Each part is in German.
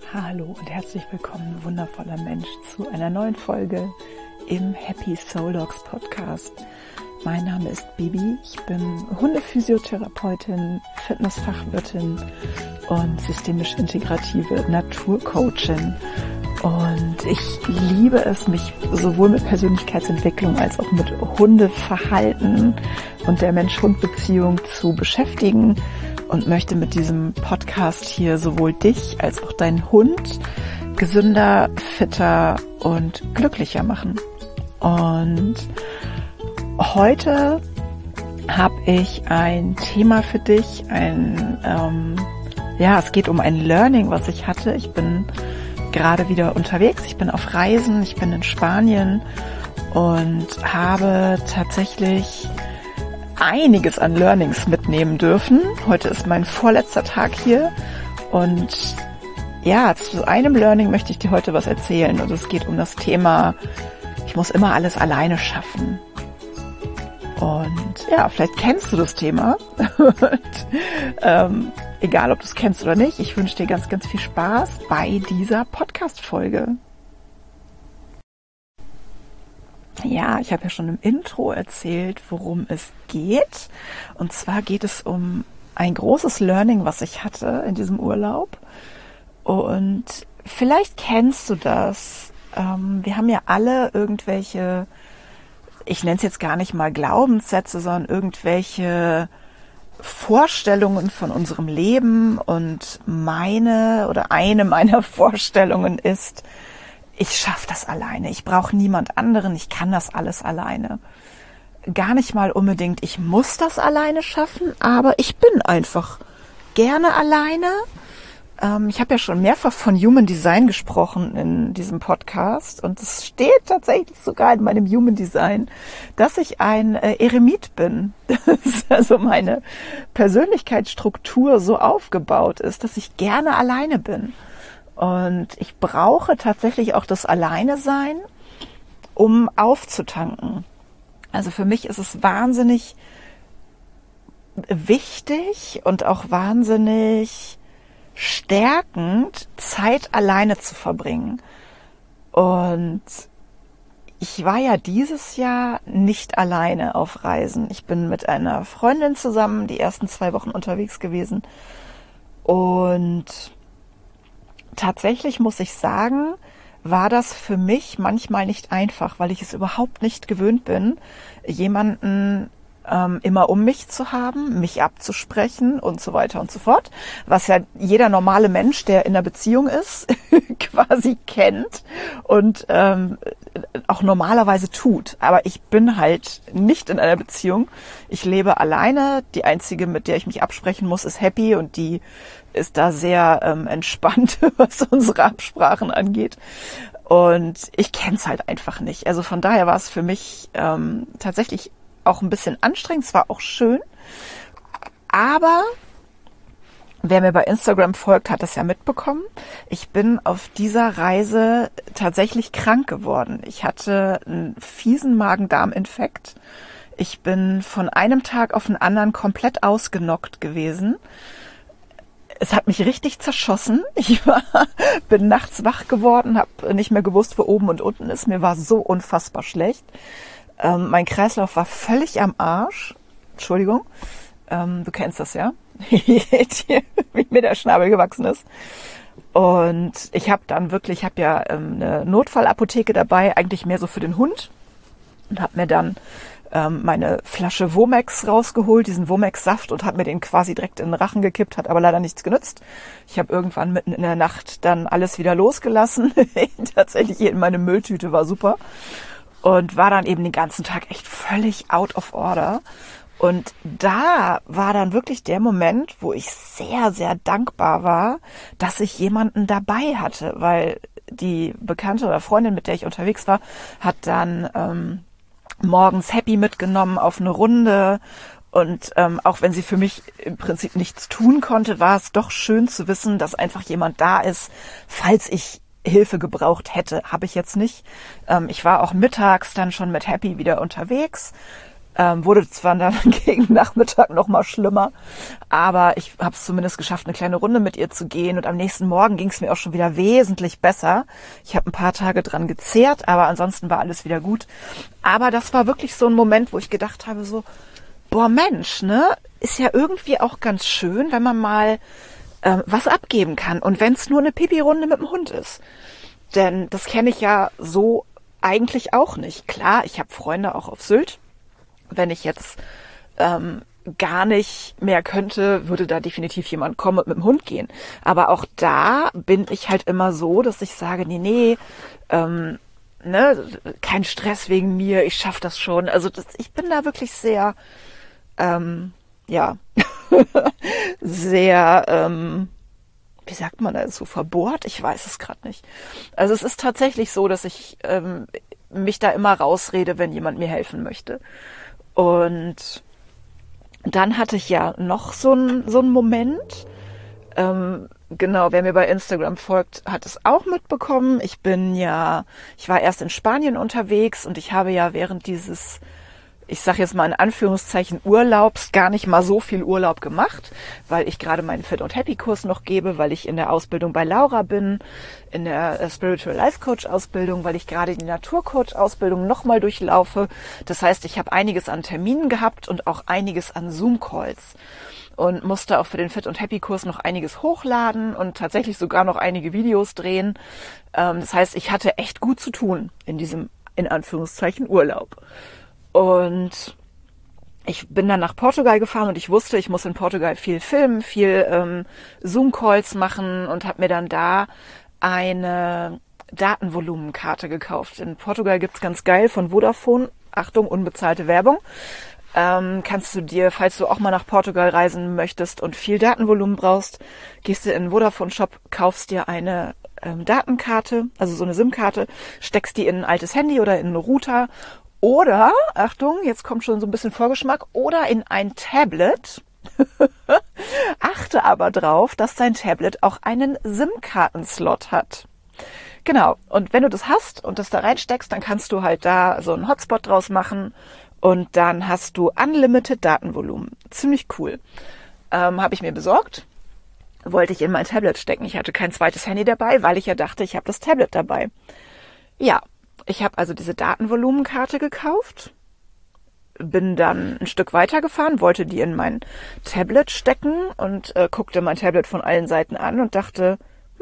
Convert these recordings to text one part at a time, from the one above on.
Hallo und herzlich willkommen, wundervoller Mensch, zu einer neuen Folge im Happy Soul Dogs Podcast. Mein Name ist Bibi, ich bin Hundephysiotherapeutin, Fitnessfachwirtin und systemisch-integrative Naturcoachin. Und ich liebe es, mich sowohl mit Persönlichkeitsentwicklung als auch mit Hundeverhalten und der Mensch-Hund-Beziehung zu beschäftigen und möchte mit diesem Podcast hier sowohl dich als auch deinen Hund gesünder, fitter und glücklicher machen. Und heute habe ich ein Thema für dich, es geht um ein Learning, was ich hatte. Ich bin gerade wieder unterwegs, ich bin auf Reisen, ich bin in Spanien und habe tatsächlich einiges an Learnings mitnehmen dürfen. Heute ist mein vorletzter Tag hier und ja, zu einem Learning möchte ich dir heute was erzählen und es geht um das Thema, ich muss immer alles alleine schaffen. Und ja, vielleicht kennst du das Thema und egal, ob du es kennst oder nicht, ich wünsche dir ganz, ganz viel Spaß bei dieser Podcast-Folge. Ja, ich habe ja schon im Intro erzählt, worum es geht. Und zwar geht es um ein großes Learning, was ich hatte in diesem Urlaub. Und vielleicht kennst du das. Wir haben ja alle irgendwelche, ich nenne es jetzt gar nicht mal Glaubenssätze, sondern irgendwelche Vorstellungen von unserem Leben. Und eine meiner Vorstellungen ist, ich schaffe das alleine, ich brauche niemand anderen, ich kann das alles alleine. Gar nicht mal unbedingt, ich muss das alleine schaffen, aber ich bin einfach gerne alleine. Ich habe ja schon mehrfach von Human Design gesprochen in diesem Podcast und es steht tatsächlich sogar in meinem Human Design, dass ich ein Eremit bin. Also meine Persönlichkeitsstruktur so aufgebaut ist, dass ich gerne alleine bin. Und ich brauche tatsächlich auch das Alleine-Sein, um aufzutanken. Also für mich ist es wahnsinnig wichtig und auch wahnsinnig stärkend, Zeit alleine zu verbringen. Und ich war ja dieses Jahr nicht alleine auf Reisen. Ich bin mit einer Freundin zusammen die ersten 2 Wochen unterwegs gewesen. Und tatsächlich muss ich sagen, war das für mich manchmal nicht einfach, weil ich es überhaupt nicht gewöhnt bin, jemanden immer um mich zu haben, mich abzusprechen und so weiter und so fort, was ja jeder normale Mensch, der in einer Beziehung ist, quasi kennt und auch normalerweise tut. Aber ich bin halt nicht in einer Beziehung. Ich lebe alleine. Die einzige, mit der ich mich absprechen muss, ist Happy und die ist da sehr entspannt, was unsere Absprachen angeht. Und ich kenne es halt einfach nicht. Also von daher war es für mich tatsächlich auch ein bisschen anstrengend. Es war auch schön. Aber wer mir bei Instagram folgt, hat das ja mitbekommen. Ich bin auf dieser Reise tatsächlich krank geworden. Ich hatte einen fiesen Magen-Darm-Infekt. Ich bin von einem Tag auf den anderen komplett ausgenockt gewesen. Es hat mich richtig zerschossen. Ich bin nachts wach geworden, habe nicht mehr gewusst, wo oben und unten ist. Mir war so unfassbar schlecht. Mein Kreislauf war völlig am Arsch. Entschuldigung, du kennst das ja, wie mir der Schnabel gewachsen ist. Und ich habe ja eine Notfallapotheke dabei, eigentlich mehr so für den Hund. Und habe mir dann meine Flasche Womex rausgeholt, diesen Womex-Saft, und habe mir den quasi direkt in den Rachen gekippt, hat aber leider nichts genützt. Ich habe irgendwann mitten in der Nacht dann alles wieder losgelassen. Tatsächlich in meine Mülltüte, war super. Und war dann eben den ganzen Tag echt völlig out of order. Und da war dann wirklich der Moment, wo ich sehr, sehr dankbar war, dass ich jemanden dabei hatte, weil die Bekannte oder Freundin, mit der ich unterwegs war, hat dann morgens Happy mitgenommen auf eine Runde. Und auch wenn sie für mich im Prinzip nichts tun konnte, war es doch schön zu wissen, dass einfach jemand da ist, falls ich Hilfe gebraucht hätte. Habe ich jetzt nicht. Ich war auch mittags dann schon mit Happy wieder unterwegs. Wurde zwar dann gegen Nachmittag noch mal schlimmer, aber ich habe es zumindest geschafft, eine kleine Runde mit ihr zu gehen. Und am nächsten Morgen ging es mir auch schon wieder wesentlich besser. Ich habe ein paar Tage dran gezehrt, aber ansonsten war alles wieder gut. Aber das war wirklich so ein Moment, wo ich gedacht habe, so, boah Mensch, ne, ist ja irgendwie auch ganz schön, wenn man mal was abgeben kann. Und wenn es nur eine Pipi-Runde mit dem Hund ist. Denn das kenne ich ja so eigentlich auch nicht. Klar, ich habe Freunde auch auf Sylt. Wenn ich jetzt gar nicht mehr könnte, würde da definitiv jemand kommen und mit dem Hund gehen. Aber auch da bin ich halt immer so, dass ich sage, nee, ne, kein Stress wegen mir, ich schaffe das schon. Also ich bin da wirklich sehr, ja, sehr, wie sagt man das, so verbohrt? Ich weiß es gerade nicht. Also es ist tatsächlich so, dass ich mich da immer rausrede, wenn jemand mir helfen möchte. Und dann hatte ich ja noch so einen Moment. Genau, wer mir bei Instagram folgt, hat es auch mitbekommen. Ich war erst in Spanien unterwegs und ich habe ja während dieses, ich sage jetzt mal in Anführungszeichen, Urlaubs gar nicht mal so viel Urlaub gemacht, weil ich gerade meinen Fit und Happy Kurs noch gebe, weil ich in der Ausbildung bei Laura bin, in der Spiritual Life Coach Ausbildung, weil ich gerade die Naturcoach Ausbildung nochmal durchlaufe. Das heißt, ich habe einiges an Terminen gehabt und auch einiges an Zoom Calls und musste auch für den Fit und Happy Kurs noch einiges hochladen und tatsächlich sogar noch einige Videos drehen. Das heißt, ich hatte echt gut zu tun in diesem, in Anführungszeichen, Urlaub. Und ich bin dann nach Portugal gefahren und ich wusste, ich muss in Portugal viel filmen, viel Zoom-Calls machen und habe mir dann da eine Datenvolumenkarte gekauft. In Portugal gibt's ganz geil von Vodafone, Achtung, unbezahlte Werbung, kannst du dir, falls du auch mal nach Portugal reisen möchtest und viel Datenvolumen brauchst, gehst du in den Vodafone-Shop, kaufst dir eine Datenkarte, also so eine SIM-Karte, steckst die in ein altes Handy oder in einen Router. Oder, Achtung, jetzt kommt schon so ein bisschen Vorgeschmack, oder in ein Tablet. Achte aber drauf, dass dein Tablet auch einen SIM-Karten-Slot hat. Genau, und wenn du das hast und das da reinsteckst, dann kannst du halt da so einen Hotspot draus machen und dann hast du Unlimited Datenvolumen. Ziemlich cool. Habe ich mir besorgt, wollte ich in mein Tablet stecken. Ich hatte kein zweites Handy dabei, weil ich ja dachte, ich habe das Tablet dabei. Ja. Ich habe also diese Datenvolumenkarte gekauft, bin dann ein Stück weitergefahren, wollte die in mein Tablet stecken und guckte mein Tablet von allen Seiten an und dachte,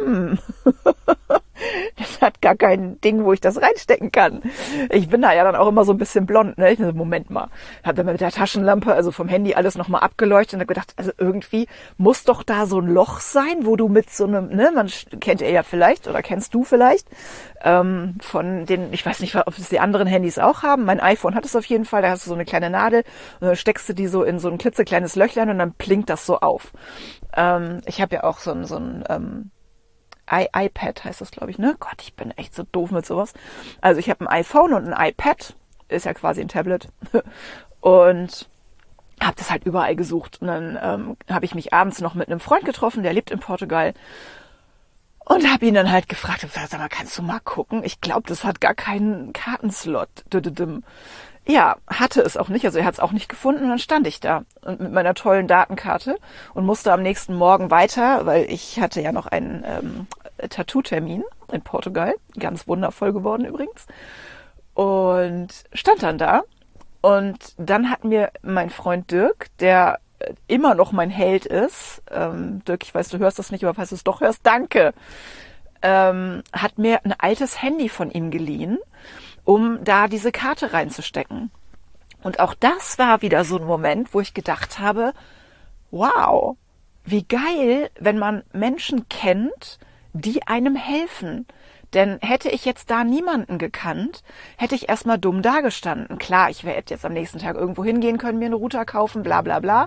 das hat gar kein Ding, wo ich das reinstecken kann. Ich bin da ja dann auch immer so ein bisschen blond, ne? Ich dachte, Moment mal, habe dann mit der Taschenlampe, also vom Handy alles nochmal abgeleuchtet und habe gedacht, also irgendwie muss doch da so ein Loch sein, wo du mit so einem, ne, man kennt ihr ja vielleicht oder kennst du vielleicht, von den, ich weiß nicht, ob es die anderen Handys auch haben, mein iPhone hat es auf jeden Fall, da hast du so eine kleine Nadel und dann steckst du die so in so ein klitzekleines Löchlein und dann blinkt das so auf. Ich habe ja auch so ein iPad heißt das, glaube ich, ne? Gott, ich bin echt so doof mit sowas. Also ich habe ein iPhone und ein iPad, ist ja quasi ein Tablet, und habe das halt überall gesucht. Und dann habe ich mich abends noch mit einem Freund getroffen, der lebt in Portugal, und habe ihn dann halt gefragt, sag mal, kannst du mal gucken? Ich glaube, das hat gar keinen Kartenslot. Ja, hatte es auch nicht, also er hat es auch nicht gefunden und dann stand ich da und mit meiner tollen Datenkarte und musste am nächsten Morgen weiter, weil ich hatte ja noch einen Tattoo-Termin in Portugal, ganz wundervoll geworden übrigens, und stand dann da und dann hat mir mein Freund Dirk, der immer noch mein Held ist, Dirk, ich weiß, du hörst das nicht, aber falls du es doch hörst, danke, hat mir ein altes Handy von ihm geliehen, um da diese Karte reinzustecken. Und auch das war wieder so ein Moment, wo ich gedacht habe, wow, wie geil, wenn man Menschen kennt, die einem helfen. Denn hätte ich jetzt da niemanden gekannt, hätte ich erstmal dumm dagestanden. Klar, ich hätte jetzt am nächsten Tag irgendwo hingehen können, mir eine Router kaufen, bla bla bla.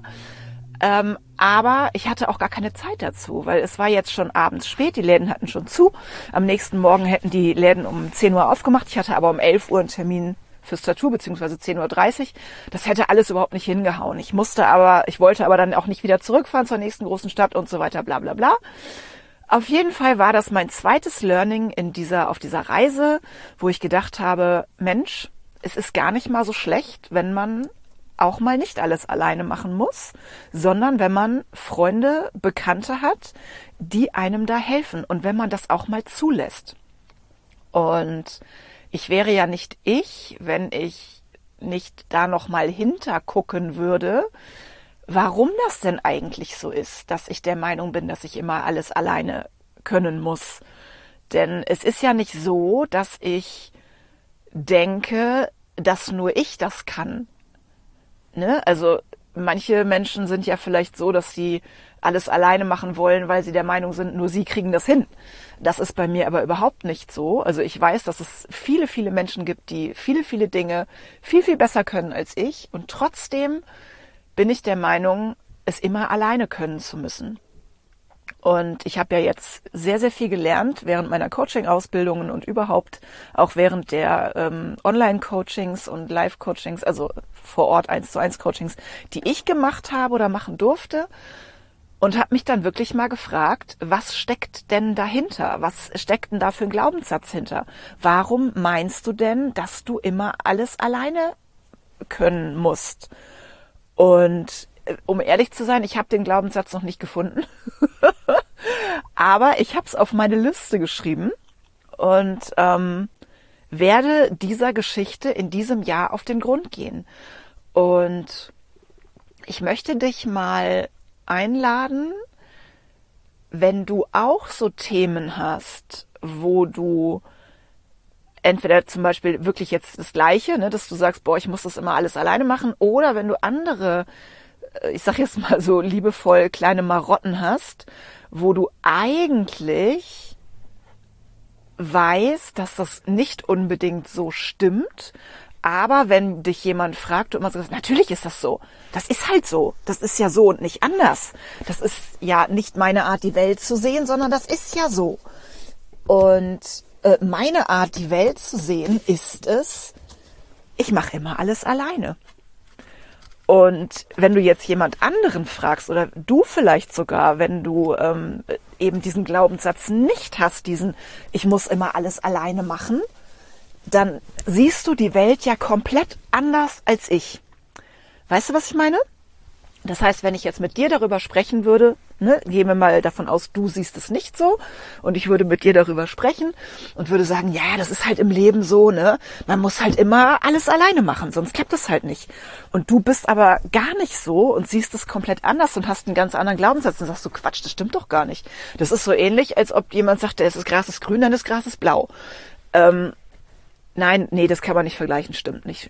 Aber ich hatte auch gar keine Zeit dazu, weil es war jetzt schon abends spät, die Läden hatten schon zu. Am nächsten Morgen hätten die Läden um 10 Uhr aufgemacht. Ich hatte aber um 11 Uhr einen Termin fürs Tattoo, beziehungsweise 10.30 Uhr. Das hätte alles überhaupt nicht hingehauen. Ich wollte aber dann auch nicht wieder zurückfahren zur nächsten großen Stadt und so weiter, bla bla bla. Auf jeden Fall war das mein zweites Learning auf dieser Reise, wo ich gedacht habe, Mensch, es ist gar nicht mal so schlecht, wenn man auch mal nicht alles alleine machen muss, sondern wenn man Freunde, Bekannte hat, die einem da helfen und wenn man das auch mal zulässt. Und ich wäre ja nicht ich, wenn ich nicht da noch mal hintergucken würde, warum das denn eigentlich so ist, dass ich der Meinung bin, dass ich immer alles alleine können muss. Denn es ist ja nicht so, dass ich denke, dass nur ich das kann. Ne? Also manche Menschen sind ja vielleicht so, dass sie alles alleine machen wollen, weil sie der Meinung sind, nur sie kriegen das hin. Das ist bei mir aber überhaupt nicht so. Also ich weiß, dass es viele, viele Menschen gibt, die viele, viele Dinge viel, viel besser können als ich. Und trotzdem bin ich der Meinung, es immer alleine können zu müssen. Und ich habe ja jetzt sehr, sehr viel gelernt während meiner Coaching-Ausbildungen und überhaupt auch während der Online-Coachings und Live-Coachings, also vor Ort 1:1 Coachings, die ich gemacht habe oder machen durfte. Und habe mich dann wirklich mal gefragt, was steckt denn dahinter? Was steckt denn da für ein Glaubenssatz hinter? Warum meinst du denn, dass du immer alles alleine können musst? Und um ehrlich zu sein, ich habe den Glaubenssatz noch nicht gefunden. Aber ich habe es auf meine Liste geschrieben und werde dieser Geschichte in diesem Jahr auf den Grund gehen. Und ich möchte dich mal einladen, wenn du auch so Themen hast, wo du entweder zum Beispiel wirklich jetzt das Gleiche, ne, dass du sagst, boah, ich muss das immer alles alleine machen, oder wenn du andere, ich sag jetzt mal so liebevoll, kleine Marotten hast, wo du eigentlich weißt, dass das nicht unbedingt so stimmt, aber wenn dich jemand fragt, du immer sagst, natürlich ist das so. Das ist halt so. Das ist ja so und nicht anders. Das ist ja nicht meine Art, die Welt zu sehen, sondern das ist ja so. Und meine Art, die Welt zu sehen, ist es, ich mache immer alles alleine. Und wenn du jetzt jemand anderen fragst oder du vielleicht sogar, wenn du eben diesen Glaubenssatz nicht hast, diesen, ich muss immer alles alleine machen, dann siehst du die Welt ja komplett anders als ich. Weißt du, was ich meine? Das heißt, wenn ich jetzt mit dir darüber sprechen würde, ne, gehen wir mal davon aus, du siehst es nicht so, und ich würde mit dir darüber sprechen und würde sagen, ja, das ist halt im Leben so, ne, man muss halt immer alles alleine machen, sonst klappt es halt nicht. Und du bist aber gar nicht so und siehst es komplett anders und hast einen ganz anderen Glaubenssatz und sagst so, Quatsch, das stimmt doch gar nicht. Das ist so ähnlich, als ob jemand sagt, das Gras ist grün, dann das Gras ist blau. Nein, nee, das kann man nicht vergleichen, stimmt nicht.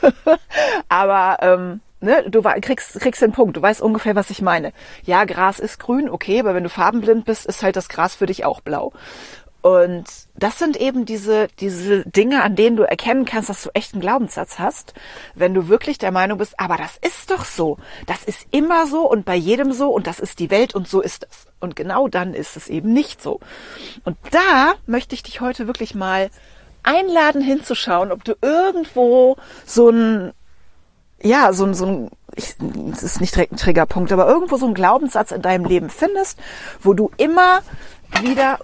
Aber ne, du kriegst den Punkt, du weißt ungefähr, was ich meine. Ja, Gras ist grün, okay, aber wenn du farbenblind bist, ist halt das Gras für dich auch blau. Und das sind eben diese Dinge, an denen du erkennen kannst, dass du echt einen Glaubenssatz hast, wenn du wirklich der Meinung bist, aber das ist doch so, das ist immer so und bei jedem so und das ist die Welt und so ist es. Und genau dann ist es eben nicht so. Und da möchte ich dich heute wirklich mal einladen hinzuschauen, ob du irgendwo es ist nicht direkt ein Triggerpunkt, aber irgendwo so einen Glaubenssatz in deinem Leben findest, wo du immer wieder,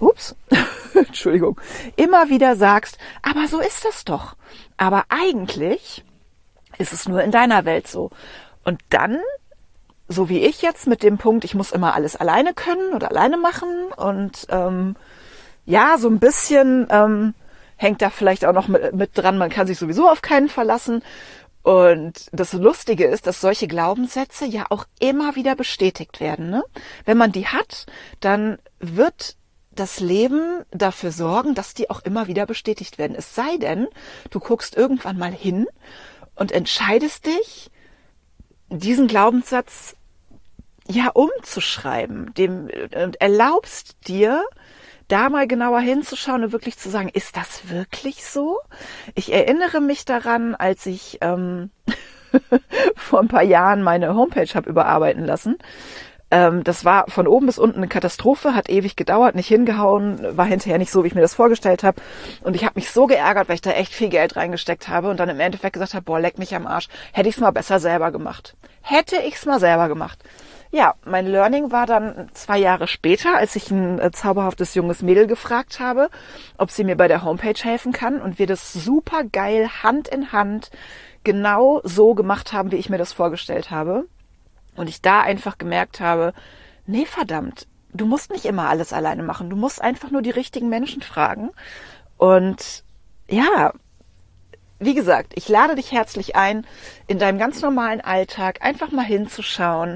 immer wieder sagst, aber so ist das doch. Aber eigentlich ist es nur in deiner Welt so. Und dann, so wie ich jetzt mit dem Punkt, ich muss immer alles alleine können oder alleine machen und so ein bisschen hängt da vielleicht auch noch mit dran, man kann sich sowieso auf keinen verlassen. Und das Lustige ist, dass solche Glaubenssätze ja auch immer wieder bestätigt werden. Ne? Wenn man die hat, dann wird das Leben dafür sorgen, dass die auch immer wieder bestätigt werden. Es sei denn, du guckst irgendwann mal hin und entscheidest dich, diesen Glaubenssatz ja umzuschreiben, und erlaubst dir, da mal genauer hinzuschauen und wirklich zu sagen, ist das wirklich so? Ich erinnere mich daran, als ich vor ein paar Jahren meine Homepage habe überarbeiten lassen. Das war von oben bis unten eine Katastrophe, hat ewig gedauert, nicht hingehauen, war hinterher nicht so, wie ich mir das vorgestellt habe. Und ich habe mich so geärgert, weil ich da echt viel Geld reingesteckt habe und dann im Endeffekt gesagt habe, boah, leck mich am Arsch, hätte ich es mal besser selber gemacht. Ja, mein Learning war dann 2 Jahre später, als ich ein zauberhaftes junges Mädel gefragt habe, ob sie mir bei der Homepage helfen kann und wir das super geil Hand in Hand genau so gemacht haben, wie ich mir das vorgestellt habe. Und ich da einfach gemerkt habe, nee, verdammt, du musst nicht immer alles alleine machen. Du musst einfach nur die richtigen Menschen fragen. Und ja, wie gesagt, ich lade dich herzlich ein, in deinem ganz normalen Alltag einfach mal hinzuschauen,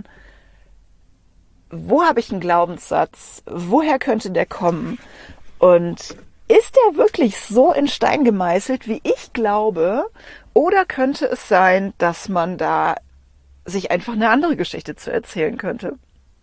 wo habe ich einen Glaubenssatz? Woher könnte der kommen? Und ist der wirklich so in Stein gemeißelt, wie ich glaube? Oder könnte es sein, dass man da sich einfach eine andere Geschichte zu erzählen könnte?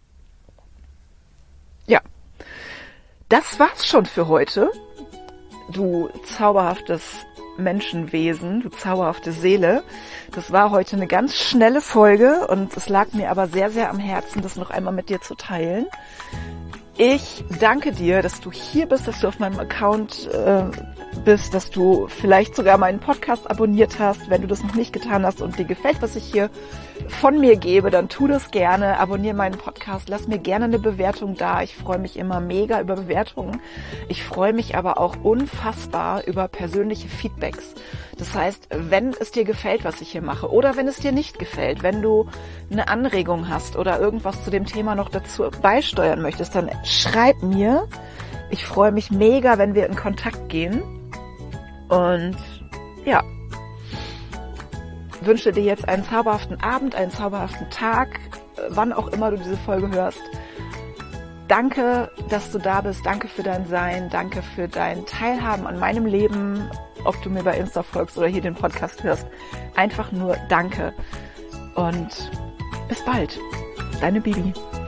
Ja, das war's schon für heute. Du zauberhaftes Menschenwesen, du zauberhafte Seele. Das war heute eine ganz schnelle Folge und es lag mir aber sehr, sehr am Herzen, das noch einmal mit dir zu teilen. Ich danke dir, dass du hier bist, dass du auf meinem Account bist, dass du vielleicht sogar meinen Podcast abonniert hast. Wenn du das noch nicht getan hast und dir gefällt, was ich hier von mir gebe, dann tu das gerne. Abonniere meinen Podcast, lass mir gerne eine Bewertung da. Ich freue mich immer mega über Bewertungen. Ich freue mich aber auch unfassbar über persönliche Feedbacks. Das heißt, wenn es dir gefällt, was ich hier mache, oder wenn es dir nicht gefällt, wenn du eine Anregung hast oder irgendwas zu dem Thema noch dazu beisteuern möchtest, dann schreib mir. Ich freue mich mega, wenn wir in Kontakt gehen. Und ja, wünsche dir jetzt einen zauberhaften Abend, einen zauberhaften Tag, wann auch immer du diese Folge hörst. Danke, dass du da bist. Danke für dein Sein. Danke für dein Teilhaben an meinem Leben, ob du mir bei Insta folgst oder hier den Podcast hörst. Einfach nur danke. Und bis bald. Deine Bibi.